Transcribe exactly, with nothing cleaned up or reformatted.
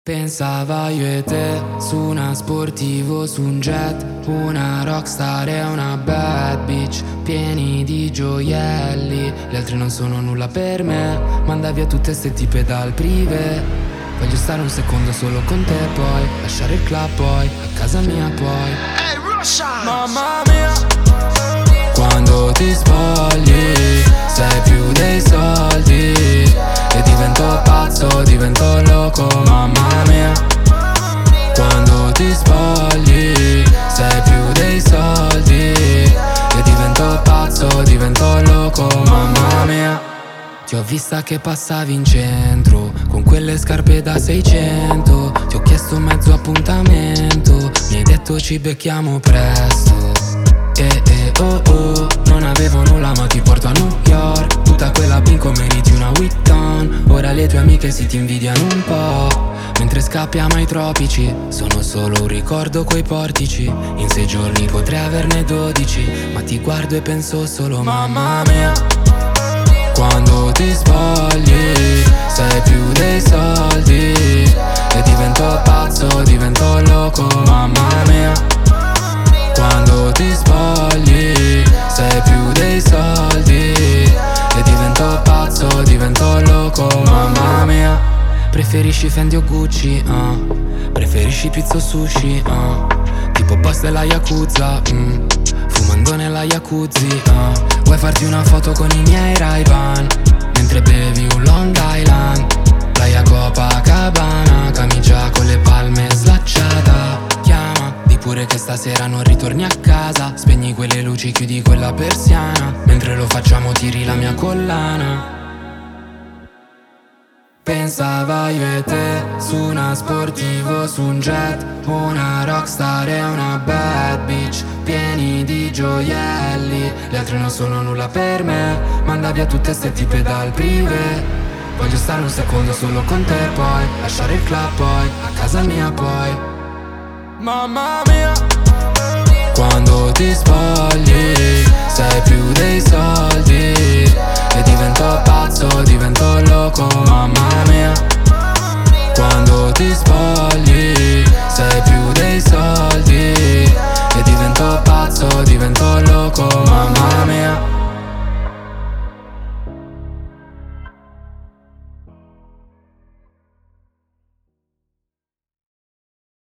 Pensava io e te, su una sportivo, su un jet, una rockstar e una bad bitch, pieni di gioielli, gli altri non sono nulla per me, manda via tutte ste tipe dal privé. Voglio stare un secondo solo con te poi, lasciare il club poi, a casa mia poi. Hey Russia! Mamma mia, quando ti spogli, sei più dei soldi, e divento pazzo, divento loco, mamma mia. Quando ti spogli, sei più dei soldi, e divento pazzo, divento loco, mamma mia. Ti ho vista che passavi in centro, con quelle scarpe da seicento. Ti ho chiesto mezzo appuntamento, mi hai detto ci becchiamo presto. Eh eh oh oh, non avevo nulla ma ti porto a New York. Tutta quella bingo meriti una Witton. Ora le tue amiche si ti invidiano un po', mentre scappiamo ai tropici. Sono solo un ricordo quei portici. In sei giorni potrei averne dodici, ma ti guardo e penso solo mamma mia. Quando ti spogli, sei più dei soldi, e divento pazzo, divento loco, mamma mia. Quando ti spogli, sei più dei soldi, e divento pazzo, divento loco, mamma mia. Preferisci Fendi o Gucci, uh. Preferisci pizza o sushi, uh. Tipo boss della Yakuza, mm. Fumando nella jacuzzi, uh. Vuoi farti una foto con i miei Ray-Ban mentre bevi un Long Island? Playa Copacabana, camicia con le palme slacciata. Chiama, di pure che stasera non ritorni a casa. Spegni quelle luci, chiudi quella persiana. Mentre lo facciamo tiri la mia collana. Pensava io e te, su una sportivo, su un jet, una rockstar e una bad bitch, pieni di gioielli, gli altri non sono nulla per me, manda via tutte ste tipe dal privé. Voglio stare un secondo solo con te poi, lasciare il club poi, a casa mia poi. Mamma mia, quando ti spogli, sei più dei soldi,